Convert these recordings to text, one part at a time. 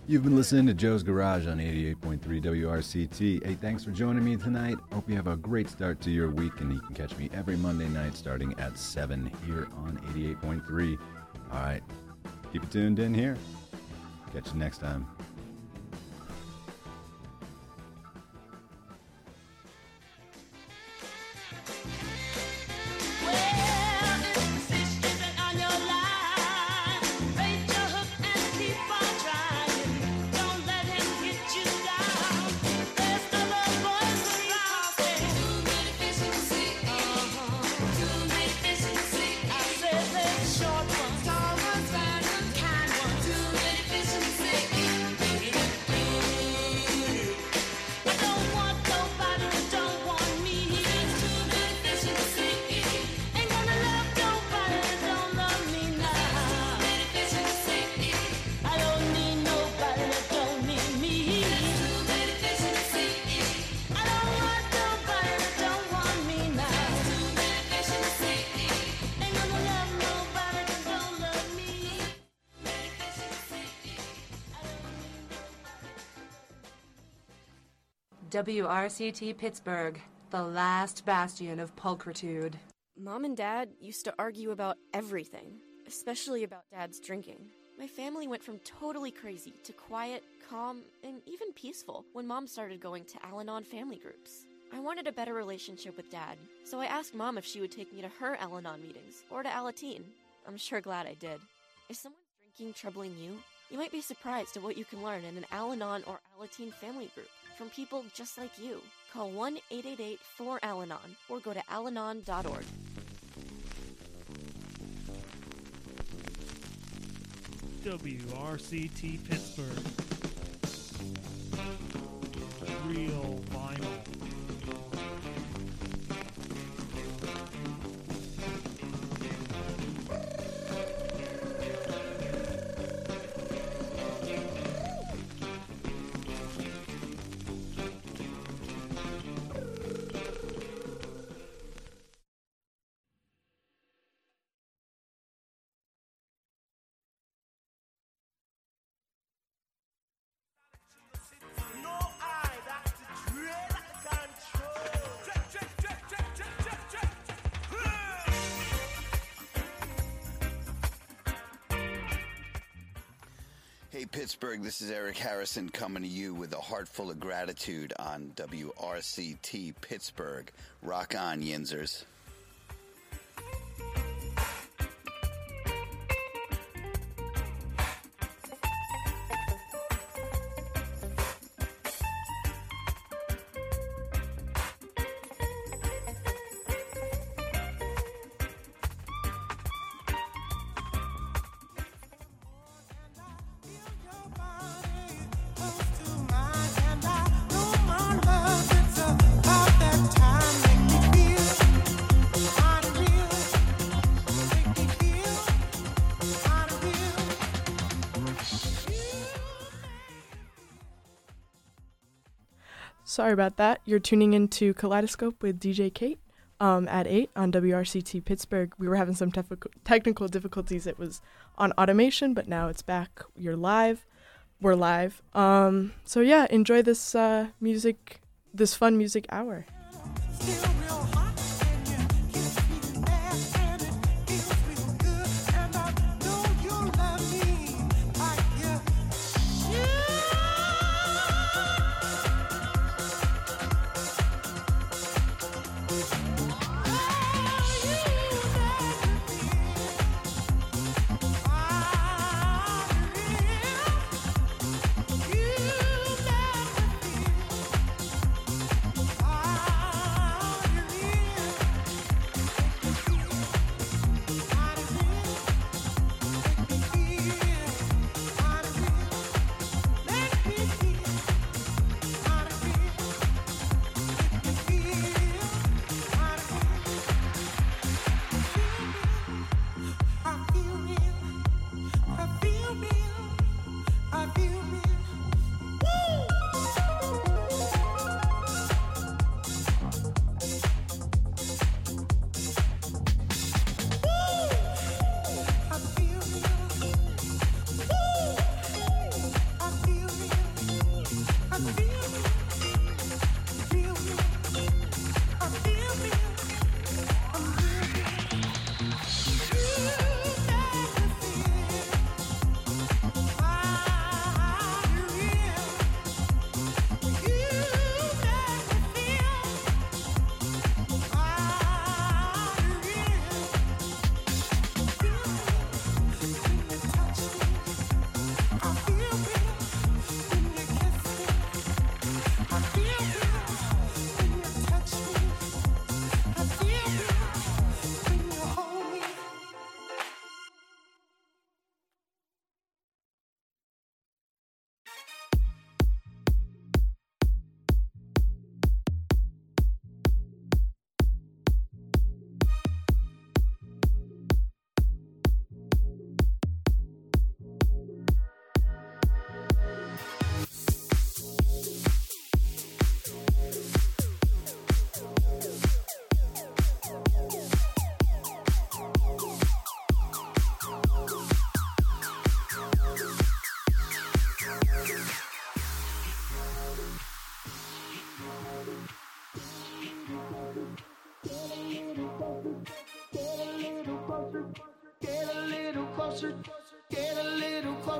You've been listening to Joe's Garage on 88.3 WRCT. Hey, thanks for joining me tonight. Hope you have a great start to your week, and you can catch me every Monday night starting at 7 here on 88.3. All right, keep it tuned in here. Catch you next time. WRCT Pittsburgh, the last bastion of pulchritude. Mom and Dad used to argue about everything, especially about Dad's drinking. My family went from totally crazy to quiet, calm, and even peaceful when Mom started going to Al-Anon family groups. I wanted a better relationship with Dad, so I asked Mom if she would take me to her Al-Anon meetings, or to Alateen. I'm sure glad I did. Is someone's drinking troubling you? You might be surprised at what you can learn in an Al-Anon or Alateen family group from people just like you. Call 1-888-4-ALANON or go to alanon.org. WRCT Pittsburgh. Real vinyl. Hey Pittsburgh, this is Eric Harrison coming to you with a heart full of gratitude on WRCT Pittsburgh. Rock on, Yinzers. Sorry about that. You're tuning into Kaleidoscope with DJ Kate at 8 on WRCT Pittsburgh. We were having some technical difficulties. It was on automation, but now it's back. You're live. We're live. So yeah, enjoy this music, this fun music hour.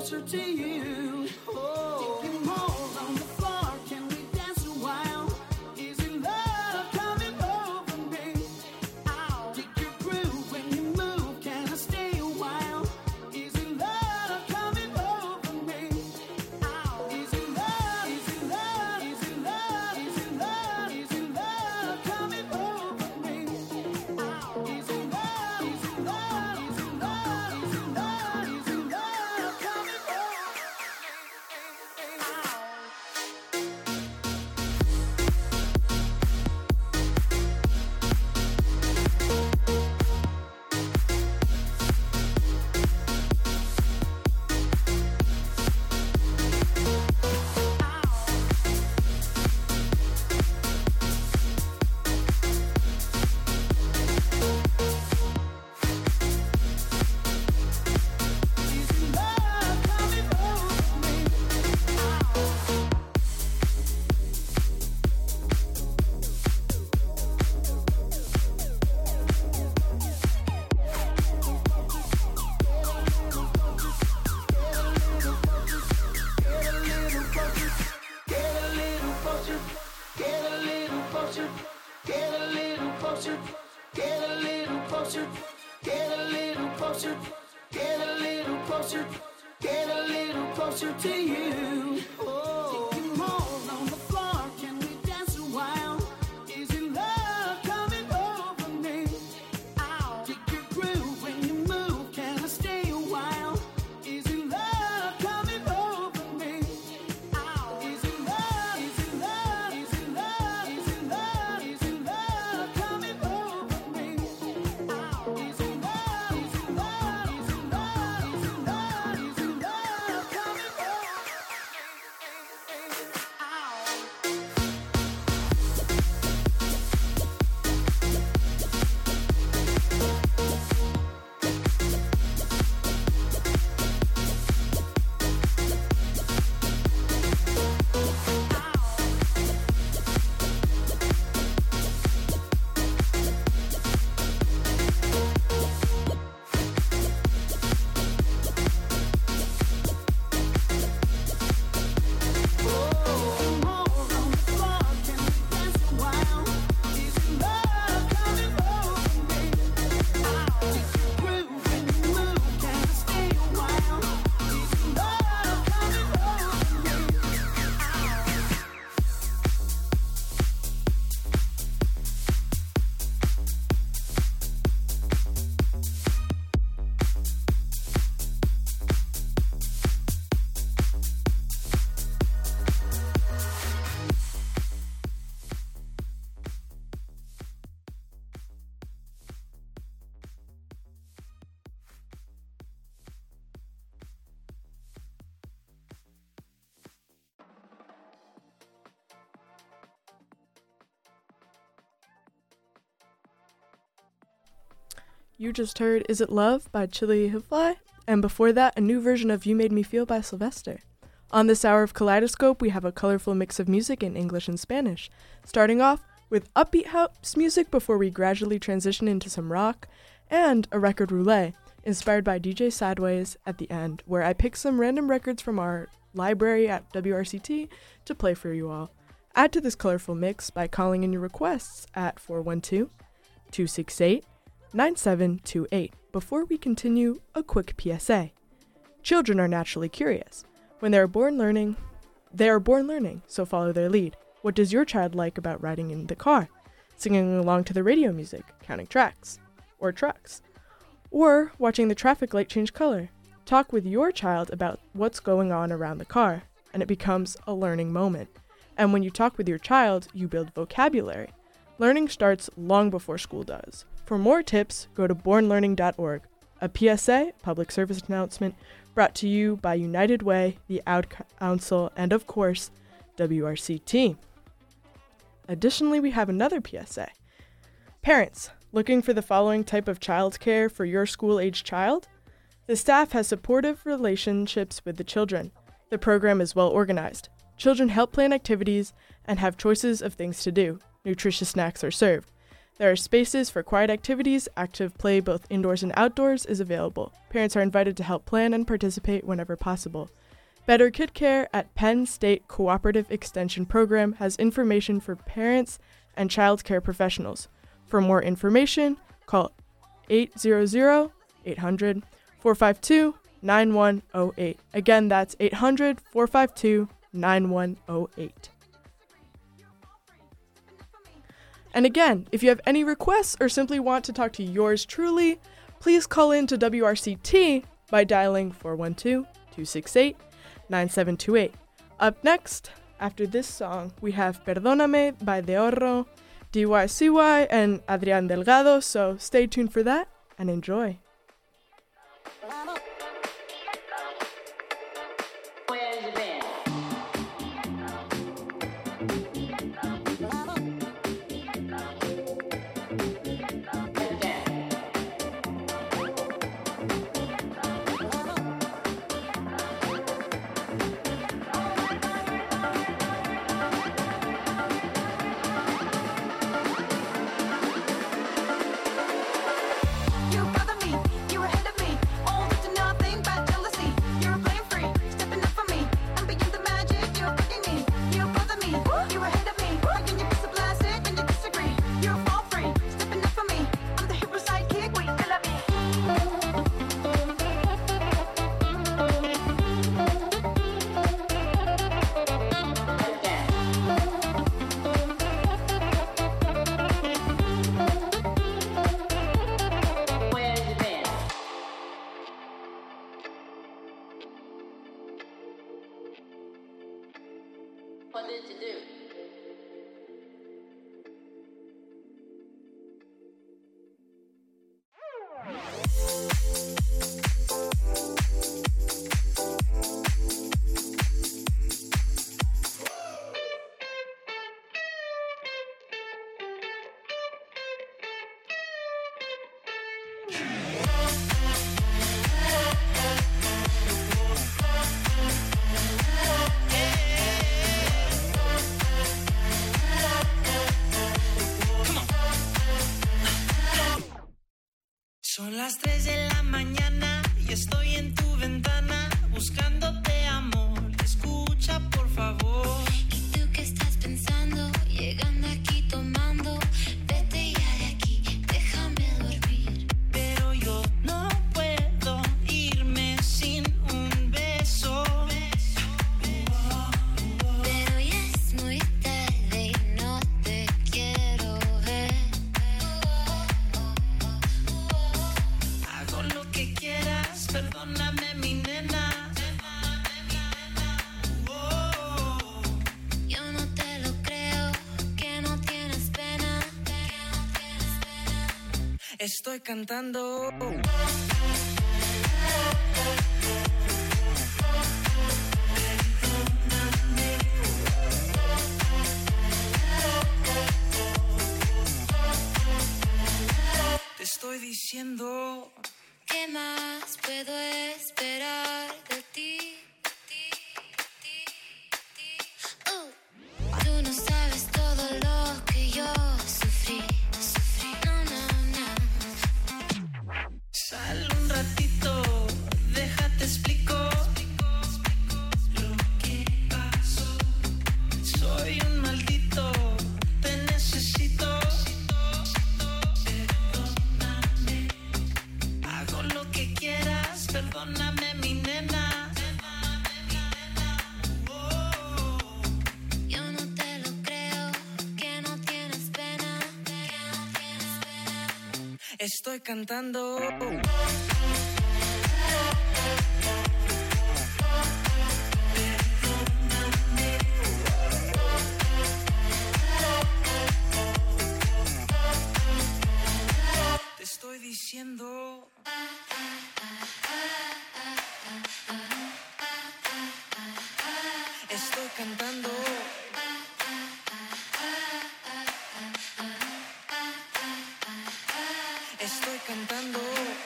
closer to you. Oh, you mold on the floor. Can we dance a while? Is it love coming over me? I'll dig your groove when you move. Can I stay a while? Is it love coming over me? Is it love? Is it love? Is it love? Is it love? Is it love coming over me? Is it love? Is it love? Is it love? Is it love? Is it love coming over me? Closer to you. Oh, you mold on the floor. Can we dance a while? Is it love coming over me? I'll dig your groove when you move. Can I stay a while? Is it love coming over me? Is it love? Is it love? Is it love? Is it love? Is it love coming over me? Is it love? Is it love? Is it love? Is it love? Is it love coming over me? You just heard Is It Love by Chili Hillfly, and before that, a new version of You Made Me Feel by Sylvester. On this hour of Kaleidoscope, we have a colorful mix of music in English and Spanish, starting off with upbeat house music before we gradually transition into some rock, and a record roulette, inspired by DJ Sideways at the end, where I pick some random records from our library at WRCT to play for you all. Add to this colorful mix by calling in your requests at 412-268-9728. Before we continue, a quick PSA. Children are naturally curious. When they are born learning, so follow their lead. What does your child like about riding in the car? Singing along to the radio music, counting tracks, or trucks, or watching the traffic light change color. Talk with your child about what's going on around the car, and it becomes a learning moment. And when you talk with your child, you build vocabulary. Learning starts long before school does. For more tips, go to bornlearning.org. A PSA, public service announcement, brought to you by United Way, the Ad Council, and of course, WRCT. Additionally, we have another PSA. Parents, looking for the following type of childcare for your school-age child? The staff has supportive relationships with the children. The program is well organized. Children help plan activities and have choices of things to do. Nutritious snacks are served. There are spaces for quiet activities. Active play both indoors and outdoors is available. Parents are invited to help plan and participate whenever possible. Better Kid Care at Penn State Cooperative Extension Program has information for parents and child care professionals. For more information, call 800-800-452-9108. Again, that's 800-452-9108. And again, if you have any requests or simply want to talk to yours truly, please call in to WRCT by dialing 412-268-9728. Up next, after this song, we have Perdóname by De Oro, DYCY, and Adrián Delgado, so stay tuned for that and enjoy. You bother me, you ahead of me, all to nothing but jealousy. You're playing free, stepping up for me. I'm beyond the magic, you're bugging me. You bother me, you ahead of me. How can you be so plastic when you disagree? You're fall free, stepping up for me. I'm the hero sidekick, wait till I What did you do? Son las 3 de la mañana y estoy en tu ventana buscándote amor. Escucha, por favor. ¿Y tú qué estás pensando? Llegando aquí tomando. Vete ya de aquí, déjame dormir. Pero yo no puedo irme sin un beso. Pero ya es muy tarde y no te quiero ver. Hago lo que quieras, perdóname mi nena. Yo no te lo creo, que no tienes pena. Estoy cantando. Te estoy diciendo. ¿Qué más puedo esperar de ti? Tú no sabes todo lo que yo sufrí. No, no, no. Sal un ratito, déjate explico lo que pasó. Soy un maldito, te necesito. Perdóname, hago lo que quieras, perdóname mi nena. Yo no te lo creo, que no tienes pena. Estoy cantando. Te estoy diciendo. Estoy cantando. Estoy cantando.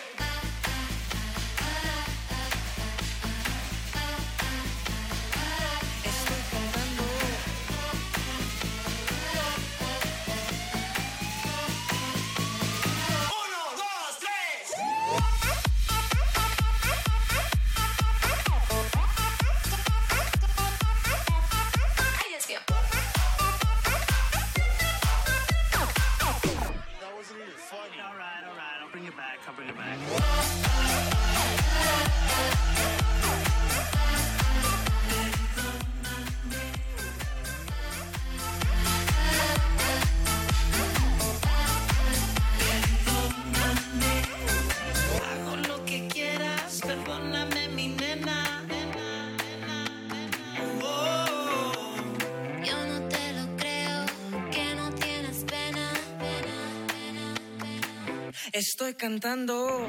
Estoy cantando. right, I'll bring it back. I'll bring it back. Hago lo que quieras, perdóname mi nena. Oh. Yo no te lo creo, que no tienes pena. Estoy cantando.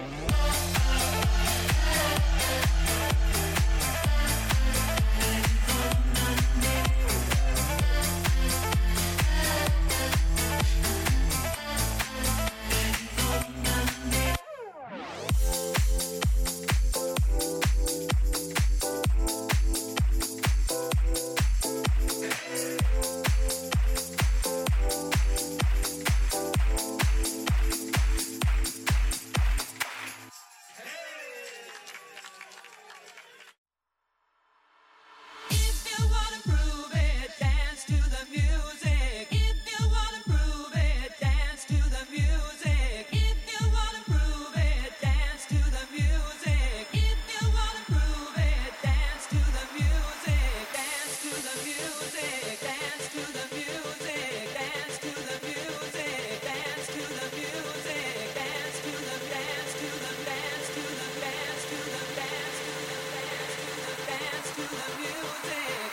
If you wanna prove it, dance to the music. If you wanna prove it, dance to the music. If you wanna prove it, dance to the music. If you wanna prove it, dance to the music. Dance to the music. Dance to the music. Dance to the music. Dance to the music. Dance to the dance to the dance to the dance to the dance to the dance to the dance to the music.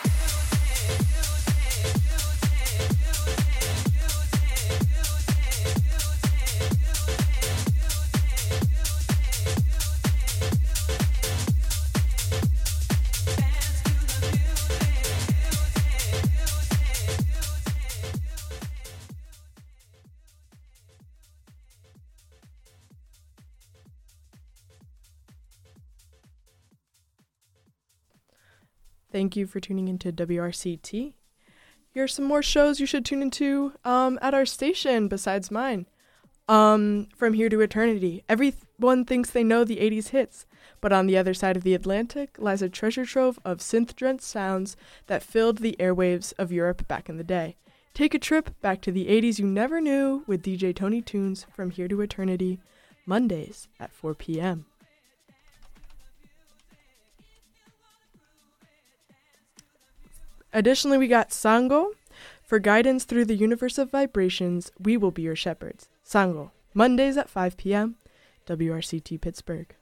Thank you for tuning into WRCT. Here are some more shows you should tune into at our station besides mine. From Here to Eternity. Everyone thinks they know the 80s hits, but on the other side of the Atlantic lies a treasure trove of synth-drenched sounds that filled the airwaves of Europe back in the day. Take a trip back to the 80s you never knew with DJ Tony Tunes from Here to Eternity, Mondays at 4 p.m. Additionally, we got Sango. For guidance through the universe of vibrations, we will be your shepherds. Sango, Mondays at 5 p.m., WRCT Pittsburgh.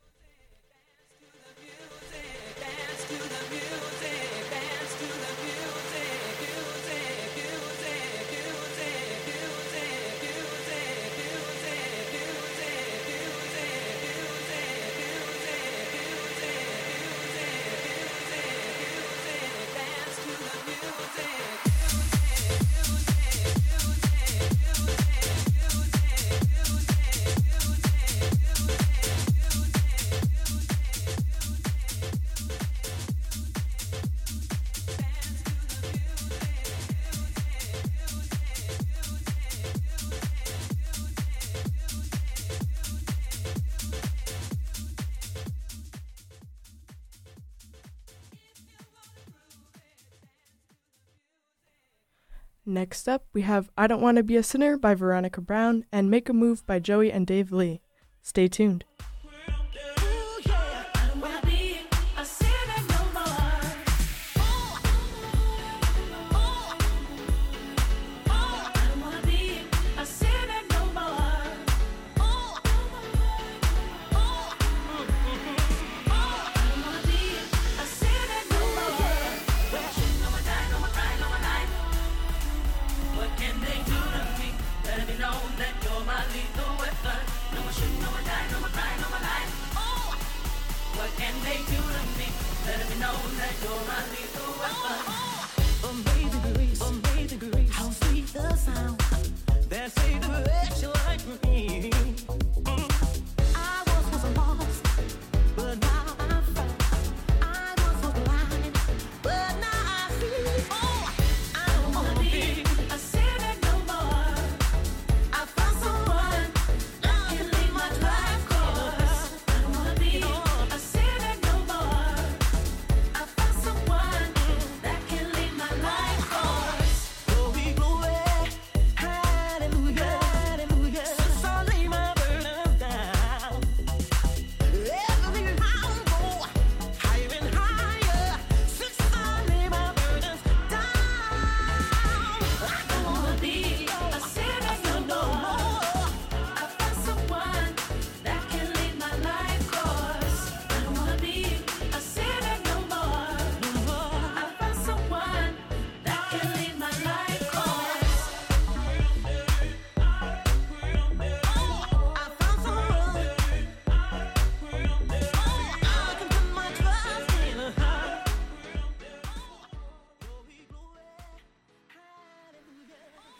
Next up, we have I Don't Want to Be a Sinner by Veronica Brown and Make a Move by Joey and Dave Lee. Stay tuned. That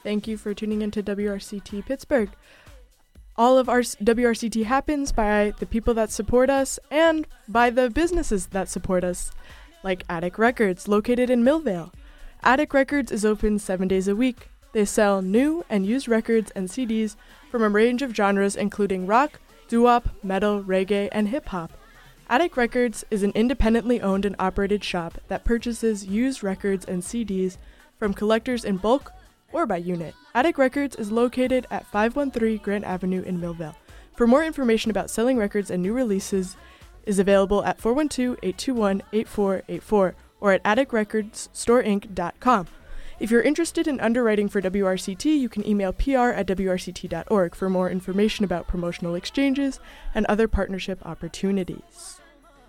Thank you for tuning into WRCT Pittsburgh. All of our WRCT happens by the people that support us and by the businesses that support us, like Attic Records, located in Millvale. Attic Records is open 7 days a week. They sell new and used records and CDs from a range of genres including rock, doo-wop, metal, reggae, and hip-hop. Attic Records is an independently owned and operated shop that purchases used records and CDs from collectors in bulk or by unit. Attic Records is located at 513 Grant Avenue in Millvale. For more information about selling records and new releases is available at 412-821-8484 or at atticrecordsstorinc.com. If you're interested in underwriting for WRCT, you can email pr@wrct.org for more information about promotional exchanges and other partnership opportunities.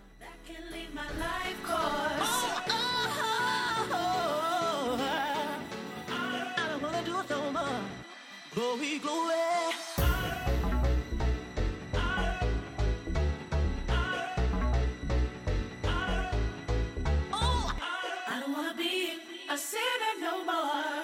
Glory, glory. Oh, I don't wanna be a sinner no more.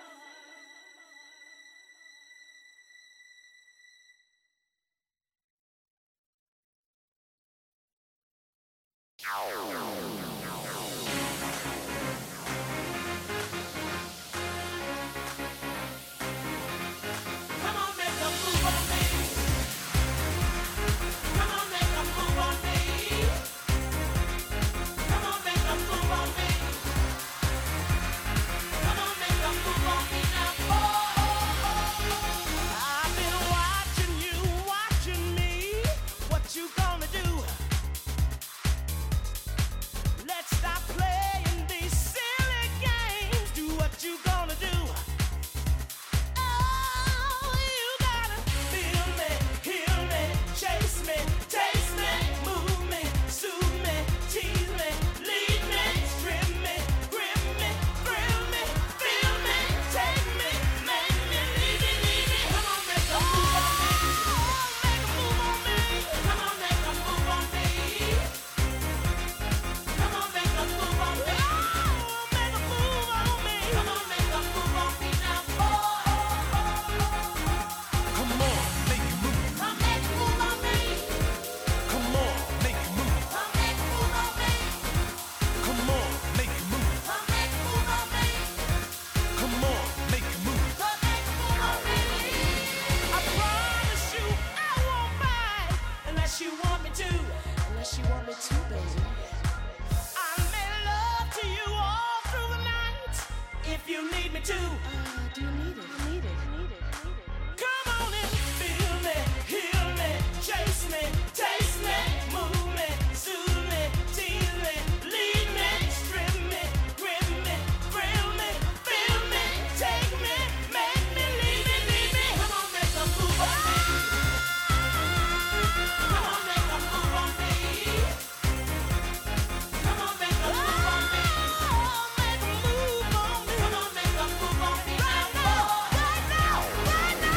Come on, make a move on me. Come on, make a move on me. Come on, make a move on me. Come on, make a move on me now. I've been watching you, watching me. What you gonna do? Let's stop playing these silly games. Do what you gonna do. Oh, you gotta feel me, heal me, chase me, taste me, move me, soothe me, tease me, lead me, strip me, grip me, thrill me, feel me, take me, make me, leave me. Come on, make a move on me. Make a move on me. Come on, make a move on me. Come on, make a move on me. Make a move on me. Come on, make a move on me now. Come on, make it move. Come make a move on me. Come on, make it move. Come make a move on me. Come on, make it move. Come make a move on me. Come on, make it move. Come make a move on me. I promise you I won't bite unless you want me to. Unless you want me to, baby. I make love to you all through the night if you need me to. Do you need it? Need it? Need it? Come on and feel me, heal me, chase me, taste me, move me, soothe me, tease me, lead me, strip me, grip me, thrill me, feel me, take me, make me, leave me. Come on, make a move on me. Come on, make a move on me. Come on, make a move on me. Make a move on me. Come on, make a move on me right now, right now, right now.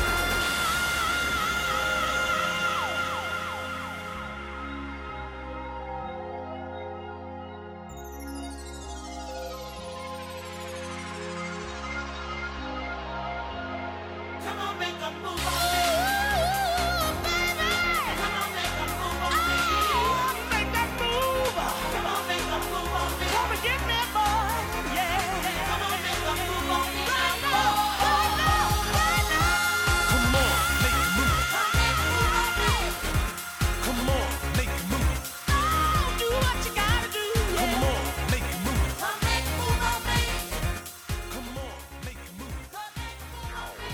Come on, make a move on me. Baby. Come on, make a move on me. Make that move. Come on, make a move on me. Come and get me, boy. Yeah. Come on, make a move on me. Right now, right now, right now. Come on, make it move. Come make a move on me. Come on, make it move. Oh, do what you gotta do. Come Yeah. on, make it move. Come make a move on me. Come on, make it move. Come make a move on me.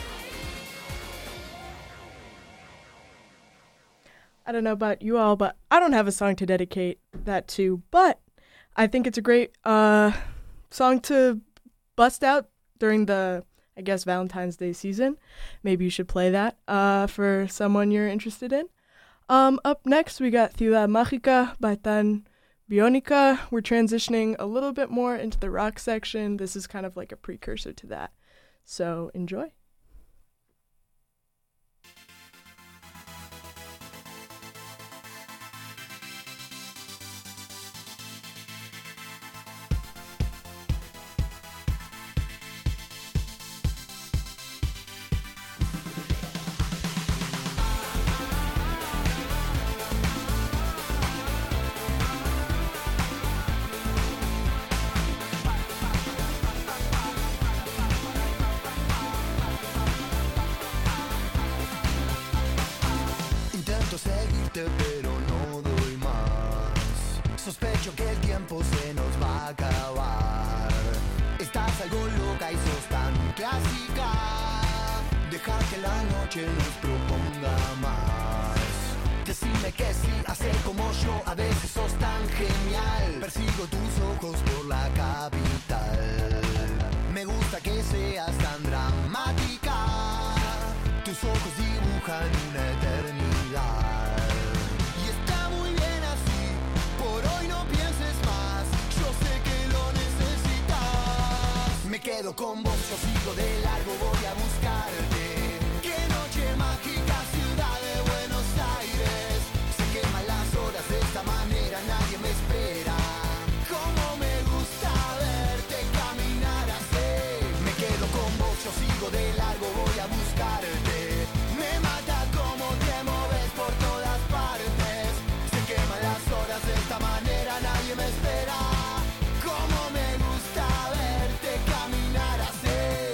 I don't know about you all, but I don't have a song to dedicate that to, but I think it's a great song to bust out during the, I guess, Valentine's Day season. Maybe you should play that for someone you're interested in. Up next, we got Ciudad Mágica by Tan Bionica. We're transitioning a little bit more into the rock section. This is kind of like a precursor to that. So enjoy. Intento seguirte pero no doy más. Sospecho que el tiempo se nos va a acabar. Estás algo loca y sos tan clásica. Deja que la noche nos proponga más. Decime que sí, hacer como yo, a veces sos tan genial. Persigo tus ojos por la capital. Me gusta que seas tan dramática. Tus ojos dibujan una eternidad. Y está muy bien así, por hoy no pienses más. Yo sé que lo necesitas. Me quedo con vos, yo sigo de largo, voy a buscarte. Qué noche mágica, ciudad de Buenos Aires. Se queman las horas de esta manera, nadie me espera. Cómo me gusta verte caminar así. Me quedo con vos, yo sigo de largo, voy a buscarte. Me mata cómo te moves por todas partes. Se queman las horas de esta manera, nadie me espera. Cómo me gusta verte caminar así.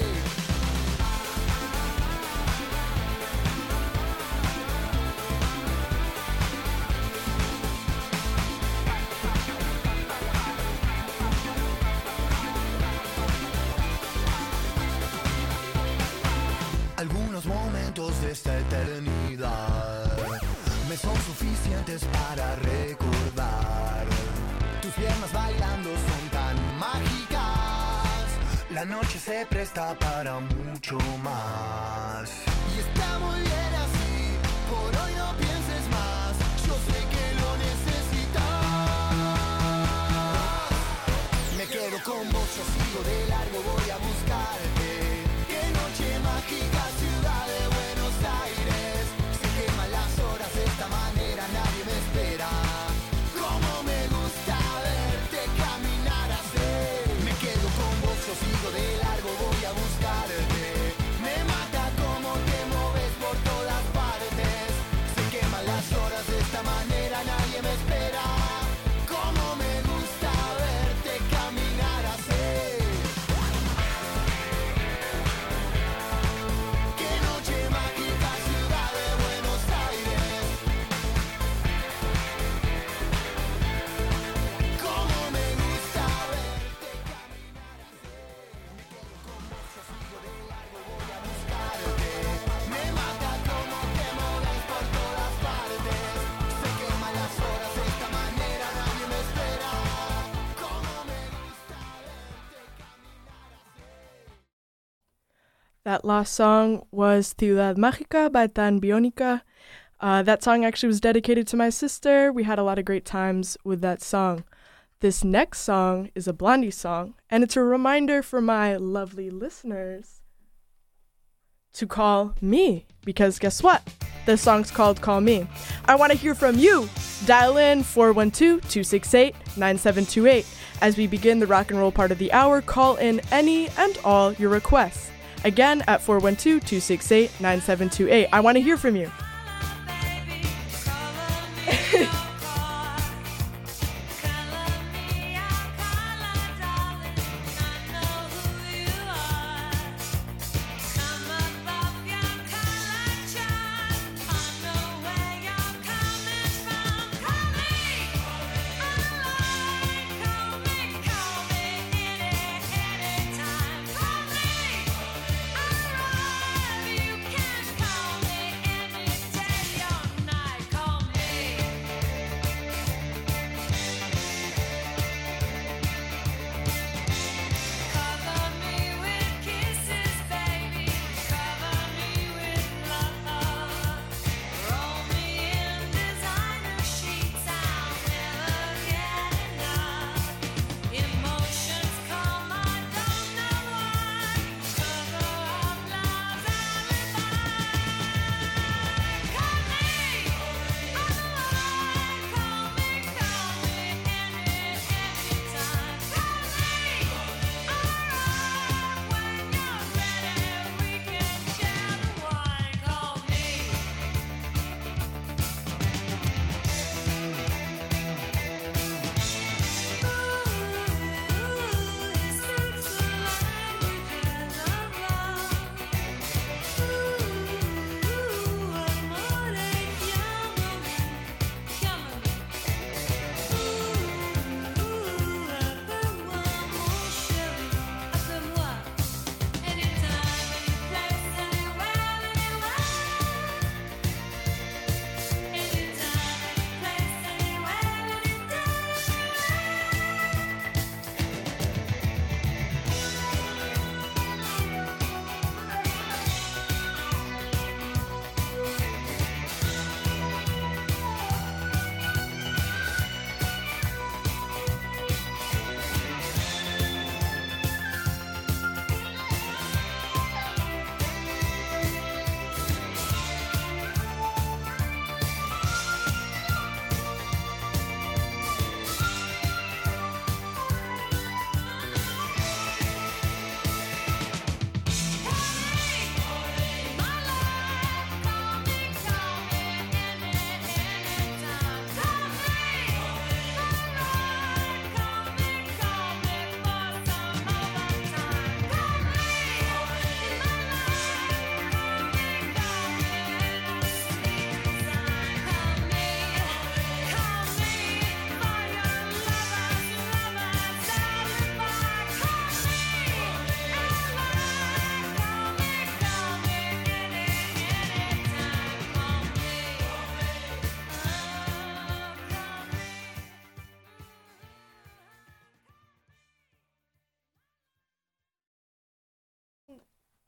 Algunos momentos de esta eternidad me son suficientes para recordar. Tus piernas bailando son tan mágicas. La noche se presta para mucho más. Y está muy bien así, por hoy no pienses más. Yo sé que lo necesitas. Me quedo con vos, yo sigo de largo, voy a buscarte. Qué noche mágica, ciudad de Buenos Aires. Se queman las horas de esta manera, nadie me espera. Cómo me gusta verte caminar así. Me quedo con vos, yo sigo de largo, voy a buscarte. Me mata cómo te moves por todas partes. Se queman las horas de esta manera, nadie me espera. Cómo me gusta verte caminar así. Qué noche mágica, ciudad de Buenos Aires. Cómo me gusta verte caminar así. Me quedo con vos, yo sigo de largo, voy a buscarte. Me mata cómo te moves por todas partes. Se queman las horas de esta manera, nadie me espera. Cómo me gusta verte caminar así. That last song was Ciudad Mágica by Tan Bionica. That song actually was dedicated to my sister. We had a lot of great times with that song. This next song is a Blondie song, and it's a reminder for my lovely listeners to call me, because guess what? This song's called Call Me. I want to hear from you. Dial in 412-268-9728. As we begin the rock and roll part of the hour, call in any and all your requests. Again, at 412-268-9728. I want to hear from you. Anytime.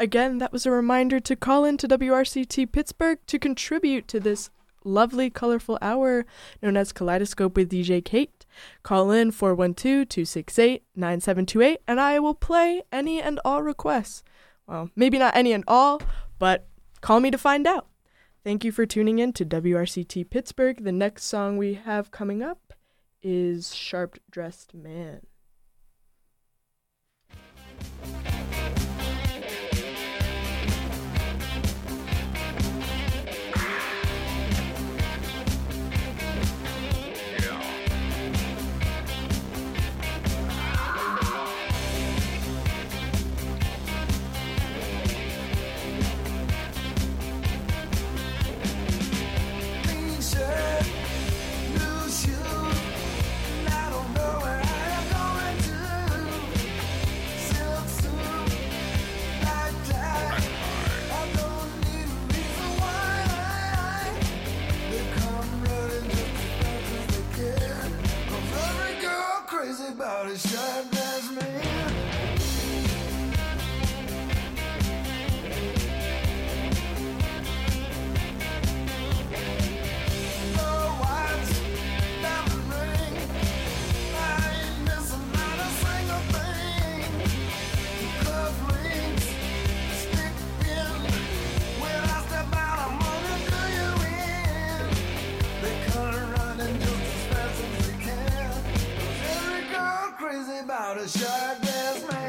Again, that was a reminder to call in to WRCT Pittsburgh to contribute to this lovely, colorful hour known as Kaleidoscope with DJ Kate. Call in 412-268-9728, and I will play any and all requests. Well, maybe not any and all, but call me to find out. Thank you for tuning in to WRCT Pittsburgh. The next song we have coming up is Sharp Dressed Man. About a sharp dressed man. Oh, watch, diamond ring. I ain't missing not a single thing. Cuff links, stick pin. When I step out, I'm gonna do you in. They come running just as fast as they can. Every girl crazy about a sharp dressed man.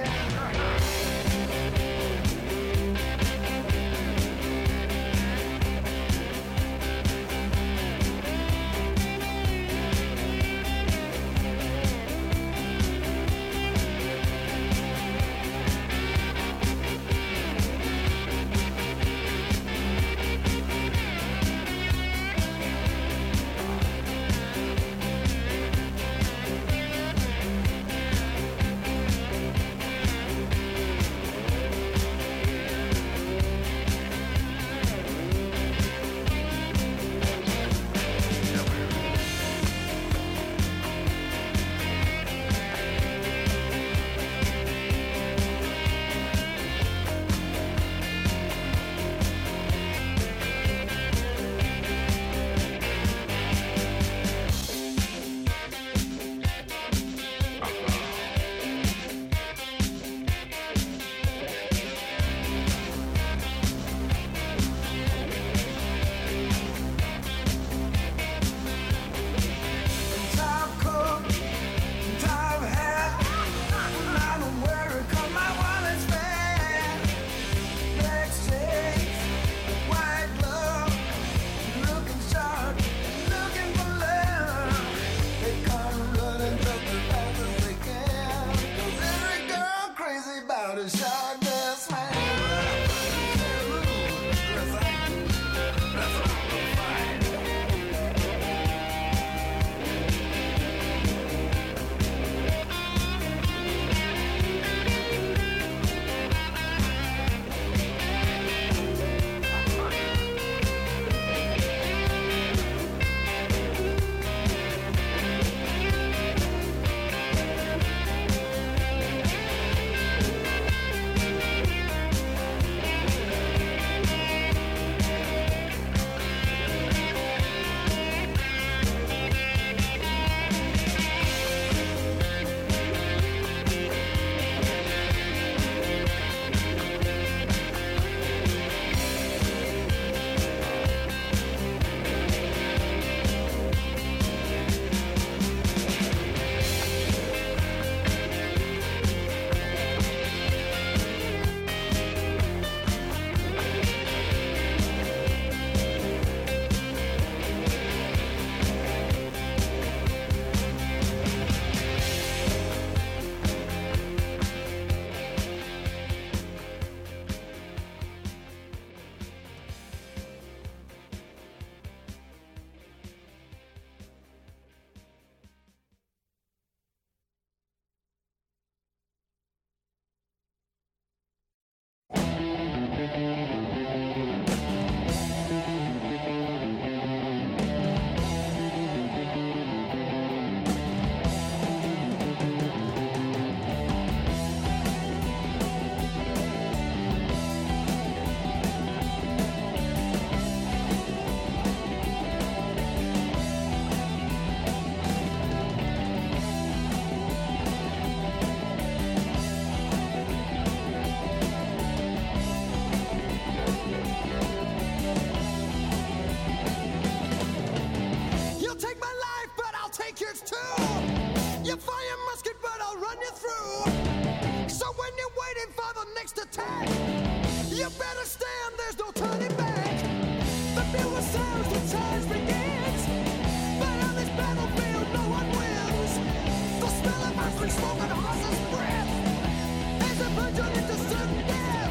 You fire musket, but I'll run you through. So when you're waiting for the next attack, you better stand, there's no turning back. The bugle sounds, the charge begins. But on this battlefield, no one wins. The smell of ice and smoke and horse's breath as a virgin into certain death.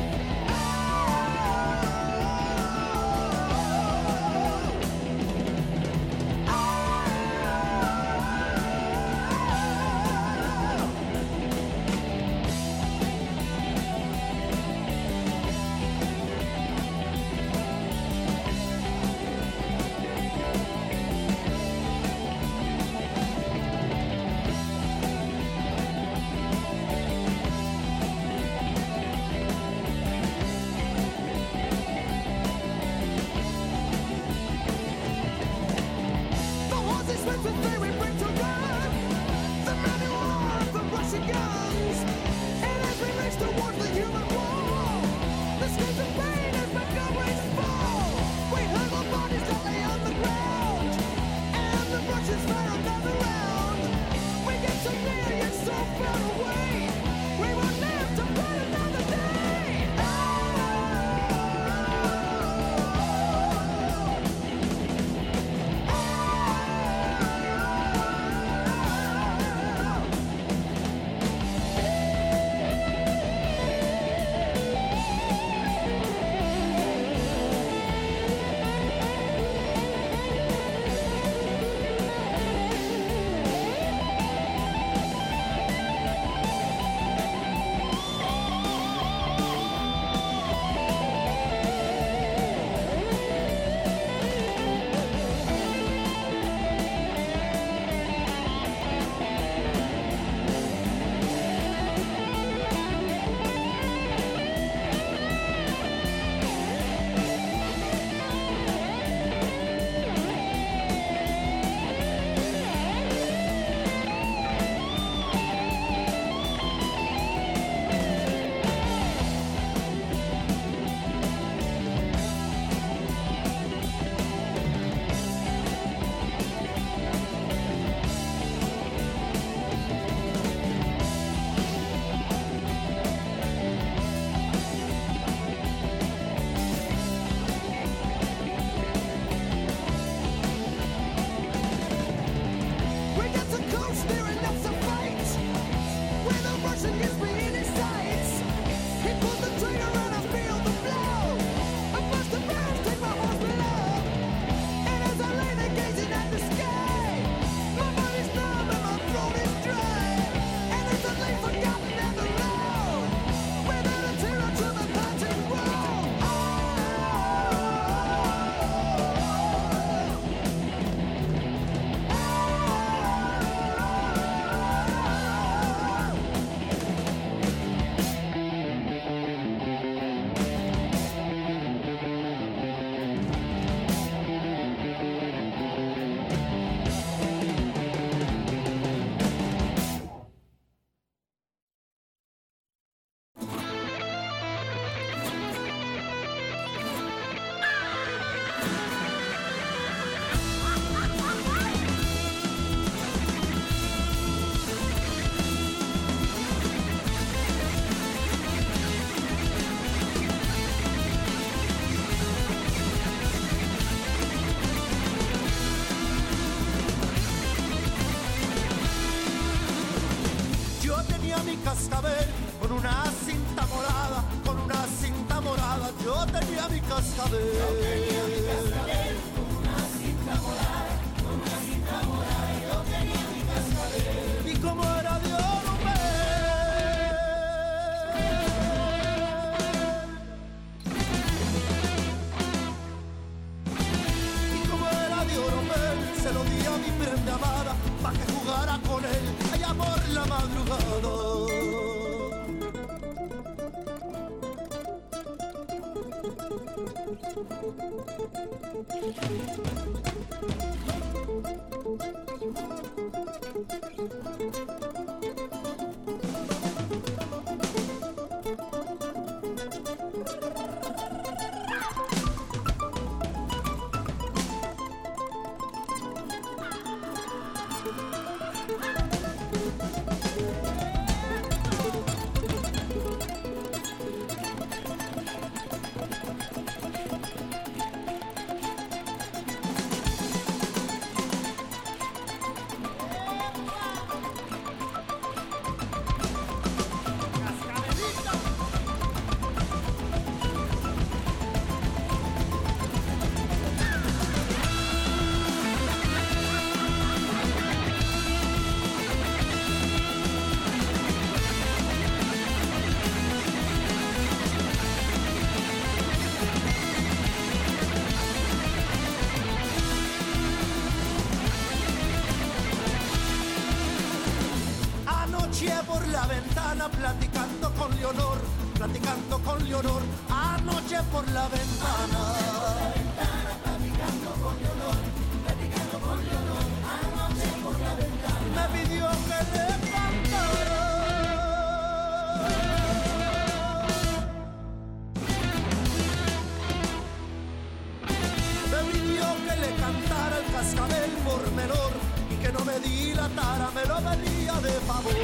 cascabel con una cinta morada, con una cinta morada. Yo tenía mi cascabel. Yo tenía mi cascabel con una cinta morada, con una cinta morada. Yo tenía mi cascabel. Y como era de oro, y como era de oro, se lo di a mi prenda amada para que jugara con él allá por la madrugada. Anoche por la ventana platicando con Leonor, platicando con Leonor. Anoche por la ventana. Platicando con Leonor, platicando con Leonor. Anoche por la ventana. Me pidió que le cantara. Me pidió que le cantara el cascabel por menor y que no me dilatara, me lo pedía de favor.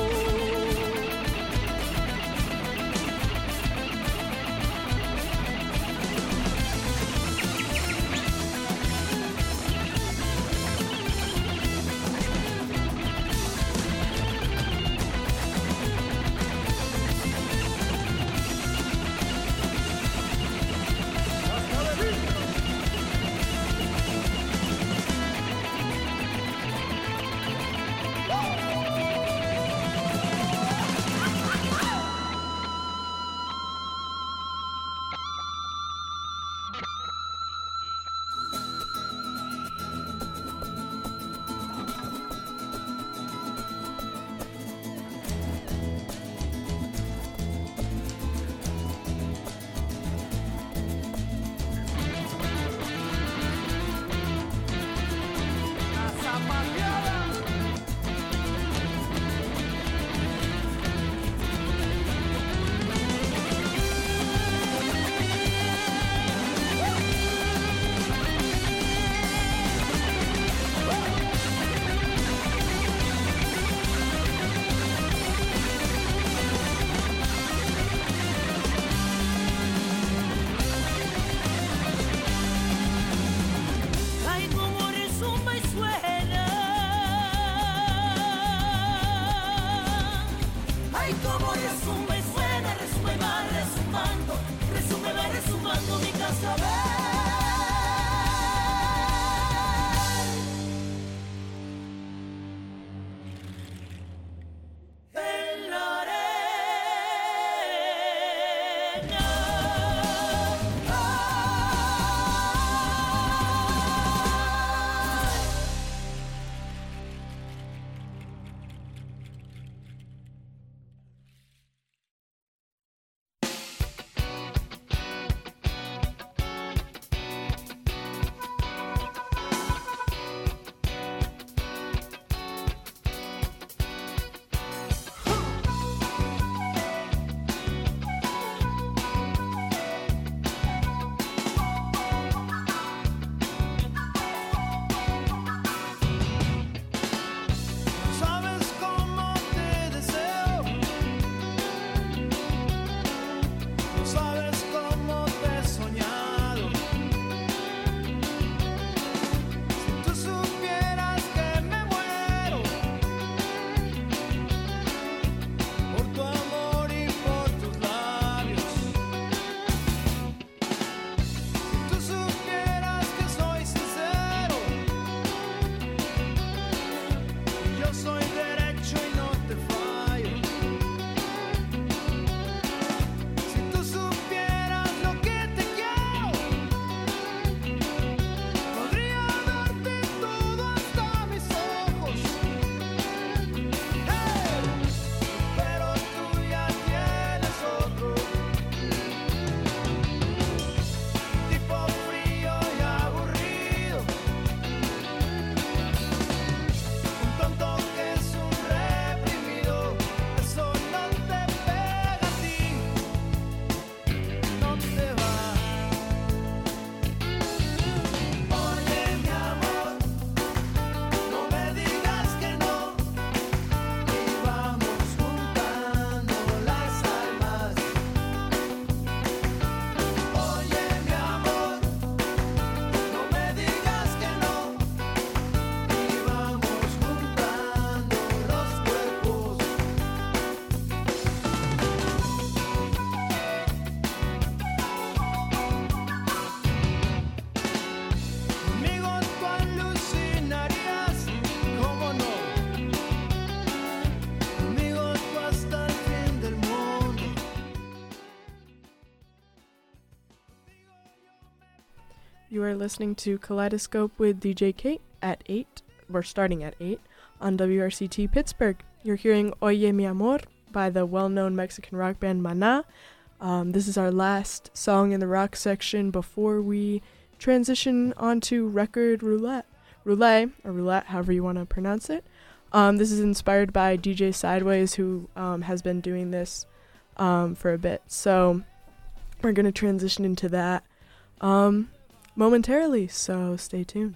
You are listening to Kaleidoscope with DJ Kate at 8. we're starting at 8 on WRCT Pittsburgh. You're hearing Oye Mi Amor by the well-known Mexican rock band Maná. This is our last song in the rock section before we transition onto record roulette, however you want to pronounce it. This is inspired by DJ Sideways, who has been doing this for a bit. So we're going to transition into that momentarily, so stay tuned.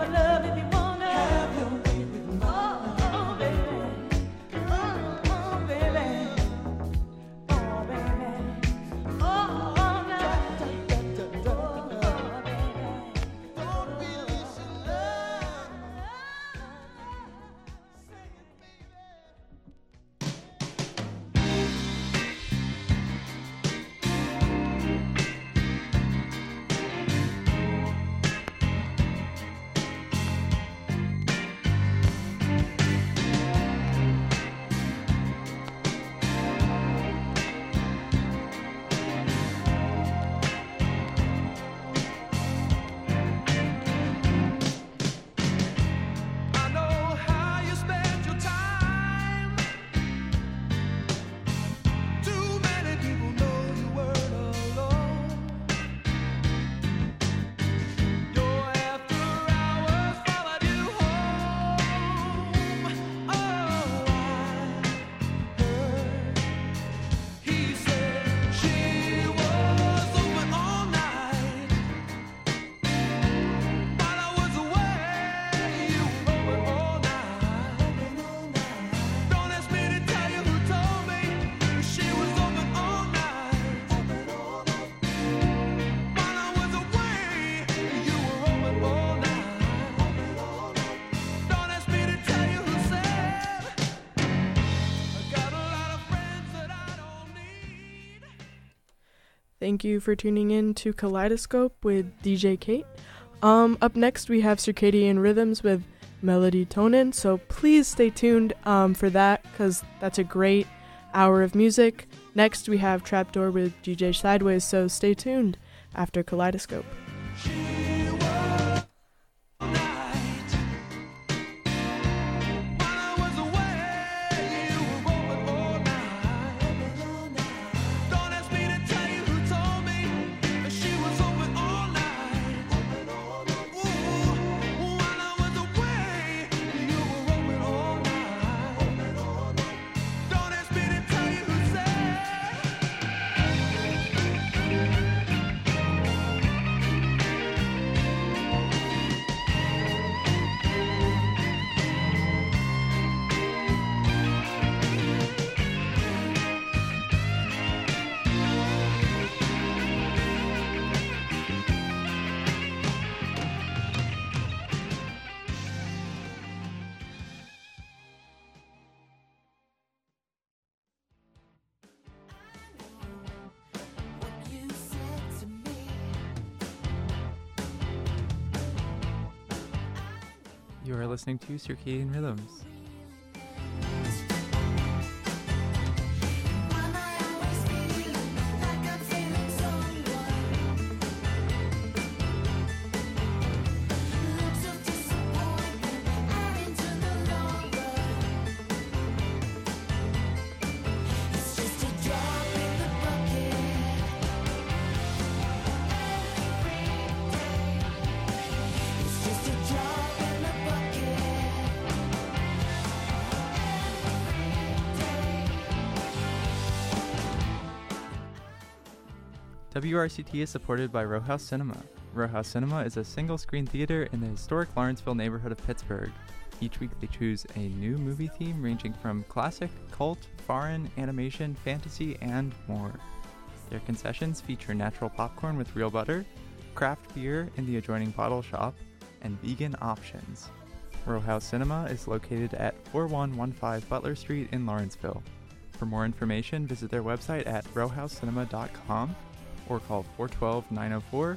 my love if you wanna have your way with me. Oh, baby. Oh, baby. Oh, baby. Oh, now. Oh, baby. Don't really should love. I know how you spend your time. Too many people know you weren't alone. Your after hours followed you home. Oh, I heard he said she was open all night. While I was away, you were open all night. Don't ask me to tell you who told me she was open all night. While I was away, you were open all night. Don't ask me to tell you who said. I got a lot of friends that I don't need. Thank you for tuning in to Kaleidoscope with DJ Kate. Up next we have Circadian Rhythms with Melody Tonin, so please stay tuned for that, because that's a great hour of music. Next we have Trapdoor with DJ Sideways, so stay tuned after Kaleidoscope. While I was away, you were open all night. Don't ask me to tell you who told me she was open all night. Ooh, while I was away, you were open all night. Don't ask me to tell you who said. You are listening to Circadian Rhythms. WRCT is supported by Row House Cinema. Row House Cinema is a single-screen theater in the historic Lawrenceville neighborhood of Pittsburgh. Each week they choose a new movie theme ranging from classic, cult, foreign, animation, fantasy, and more. Their concessions feature natural popcorn with real butter, craft beer in the adjoining bottle shop, and vegan options. Row House Cinema is located at 4115 Butler Street in Lawrenceville. For more information, visit their website at rowhousecinema.com or call 412-904-3225.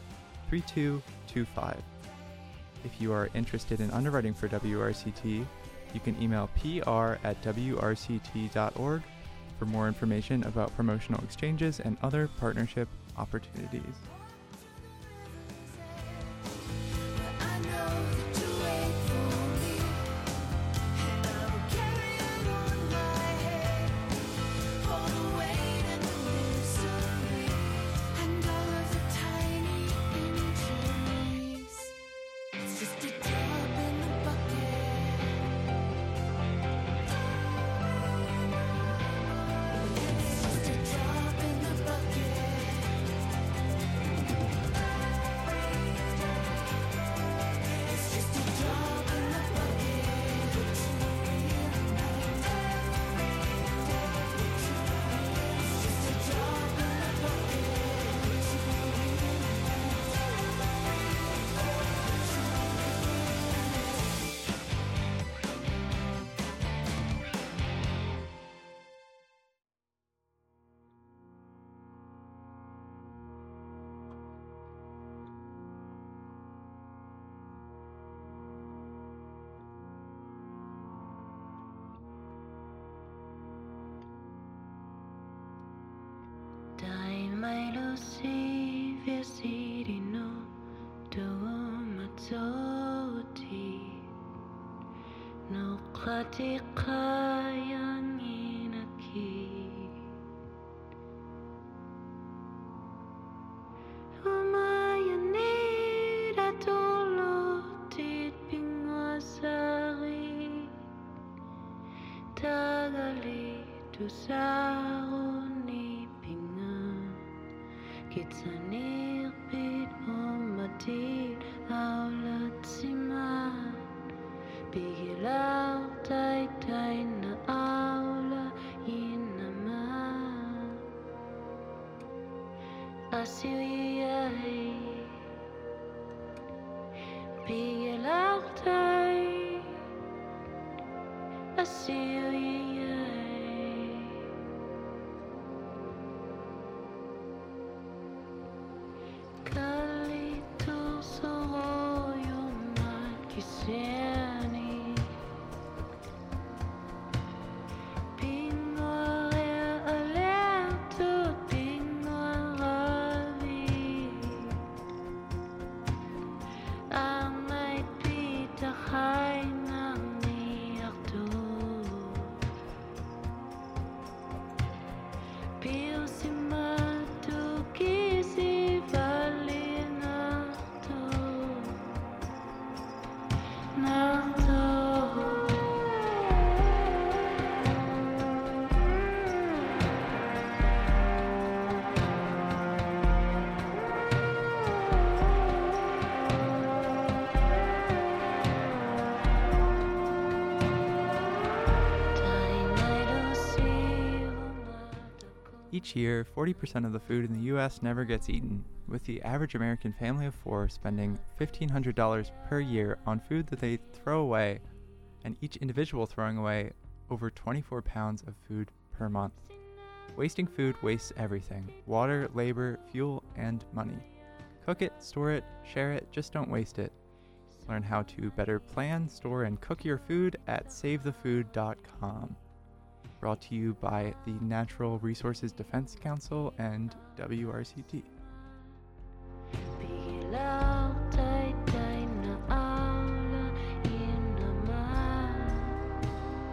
If you are interested in underwriting for WRCT, you can email pr@wrct.org for more information about promotional exchanges and other partnership opportunities. Mailusi vesirino Mazzoti No Kratikayan inaki Umayanira tulutit pingwasari Tagali tusaruni pingan Kitsanir pit umatit aulat siman Bigilaw tay na aula inaman Asiyay Bigilaw tay Asiyay Kalito soroyo man kiseni Pingware alerto pingwaravi Amay pitakay ng niyakto Pio si matuki si valinato Nato Each year, 40% of the food in the U.S. never gets eaten, with the average American family of 4 spending $1,500 per year on food that they throw away, and each individual throwing away over 24 pounds of food per month. Wasting food wastes everything: water, labor, fuel, and money. Cook it, store it, share it, just don't waste it. Learn how to better plan, store, and cook your food at SaveTheFood.com. Brought to you by the Natural Resources Defense Council and WRCT.